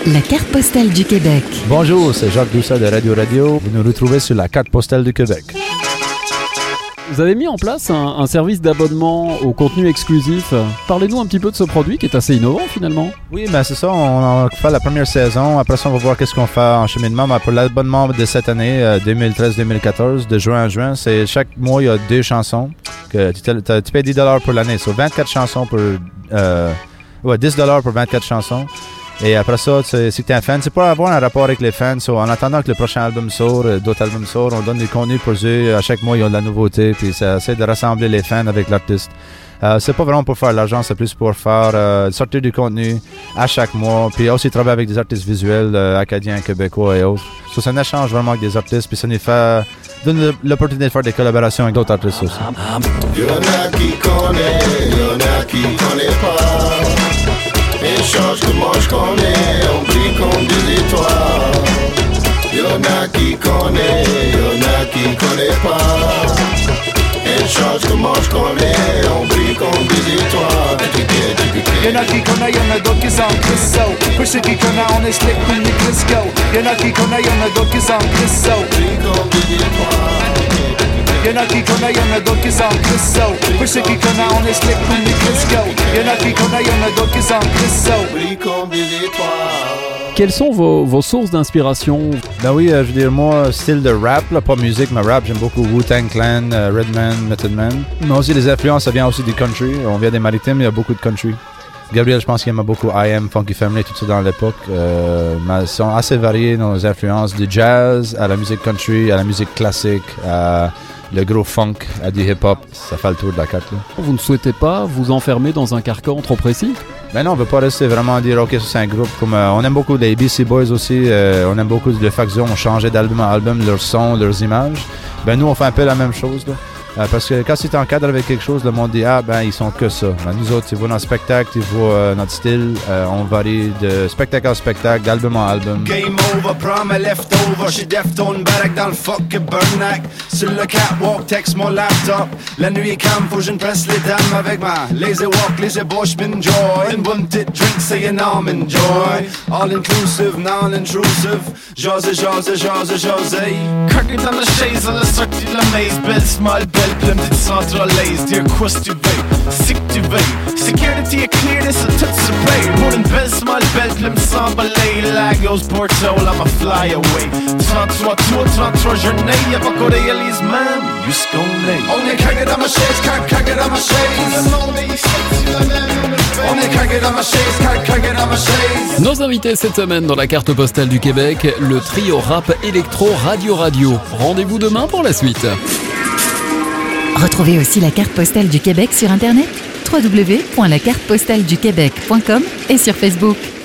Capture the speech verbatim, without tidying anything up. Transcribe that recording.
La carte postale du Québec. Bonjour, c'est Jacques Doucet de Radio Radio. Vous nous retrouvez sur la carte postale du Québec. Vous avez mis en place un, un service d'abonnement au contenu exclusif. Parlez-nous un petit peu de ce produit qui est assez innovant finalement. Oui, ben c'est ça. On, on fait la première saison. Après ça, on va voir qu'est-ce qu'on fait en cheminement. Ben, pour l'abonnement de cette année, euh, deux mille treize deux mille quatorze, de juin à juin, c'est chaque mois, il y a deux chansons. Que tu, tu payes dix dollars pour l'année. So vingt-quatre chansons pour... Euh, ouais, dix dollars pour vingt-quatre chansons. Et après ça, tu, si tu es un fan, c'est pour avoir un rapport avec les fans. So, en attendant que le prochain album sort, euh, d'autres albums sortent, on donne du contenu pour eux. À chaque mois, il y a de la nouveauté. Puis ça essaie de rassembler les fans avec l'artiste. Euh, c'est pas vraiment pour faire de l'argent, c'est plus pour faire euh, sortir du contenu à chaque mois. Puis aussi travailler avec des artistes visuels, euh, acadiens, québécois et autres. So, c'est un échange vraiment avec des artistes. Puis ça nous fait donne l'opportunité de faire des collaborations avec d'autres artistes aussi. Y'en a qui connaissent, y'en a qui connaissent pas. Échange que moi je connais, on brille comme des étoiles. Y'en a qui connaissent, y'en a qui connaissent pas. Échange que moi je connais, on brille comme des étoiles. Y'en a qui connaissent, y'en a d'autres qui s'en crissent. Pour ceux qui connaissent, on est slick comme les Crisco. Y'en a qui connaissent, y'en a d'autres qui s'en crissent. Brille comme des étoiles. Y'en a qui connaissent, y'en a d'autres qui s'en crissent. Pour ceux qui connaissent, on est slick comme les Crisco. Y'en a qui connaissent, y'en a d'autres qui s'en crissent. Brille comme des étoiles. Quelles sont vos, vos sources d'inspiration? Ben oui, euh, je veux dire, moi, style de rap, là, pas musique, mais rap, j'aime beaucoup Wu-Tang Clan, euh, Redman, Method Man. Mais aussi les influences, ça vient aussi du country. On vient des maritimes, il y a beaucoup de country. Gabriel, je pense qu'il aime beaucoup I Am, Funky Family, tout ça dans l'époque. Euh, mais ils sont assez variés, nos influences, du jazz à la musique country, à la musique classique, à le gros funk, à du hip-hop. Ça fait le tour de la carte, là. Vous ne souhaitez pas vous enfermer dans un carcan trop précis? Ben non, on ne veut pas rester vraiment dire, OK, ça c'est un groupe. Comme, euh, on aime beaucoup les B C Boys aussi. Euh, on aime beaucoup le fait qu'ils ont changé d'album en album, leur son, leurs images. Ben nous, on fait un peu la même chose, là. Euh, parce que quand tu encadres avec quelque chose, le monde dit « Ah, ben, ils sont que ça. » Ben, nous autres, tu vois notre spectacle, tu vois euh, notre style. Euh, on varie de spectacle en spectacle, d'album en album. Game over, prom et leftover. J'suis deftone, barack dans le fuck burnac. Sur le catwalk, texte mon laptop. La nuit est calme, faut que je ne presse les dames avec ma lazy walk, lazy bush, enjoy. Une bonne petite drink, c'est un arm, enjoy. All inclusive, non-intrusive. José, josé, josé, josé. Cracker dans la chaise, à la sortie de la maze. Belle smile, belle plume, dit centralaise. Dire quoi tu veux, si que tu veux. Security est clear, c'est tout surveillé. Pour une belle smile, belle plume sans balai. Lagos, Porto, I'ma fly away. trente-trois tours, trente-trois journées. Y'a pas qu'on réalise même, juste qu'on est. On est craqué dans ma chaise, craqué dans ma chaise. Tout le monde est ici, tu la même. On est craqué dans ma chaise, craqué dans ma chaise. Nos invités cette semaine dans la carte postale du Québec, le trio rap électro Radio Radio. Rendez-vous demain pour la suite. Retrouvez aussi la carte postale du Québec sur Internet, w w w point la carte postale du québec point com et sur Facebook.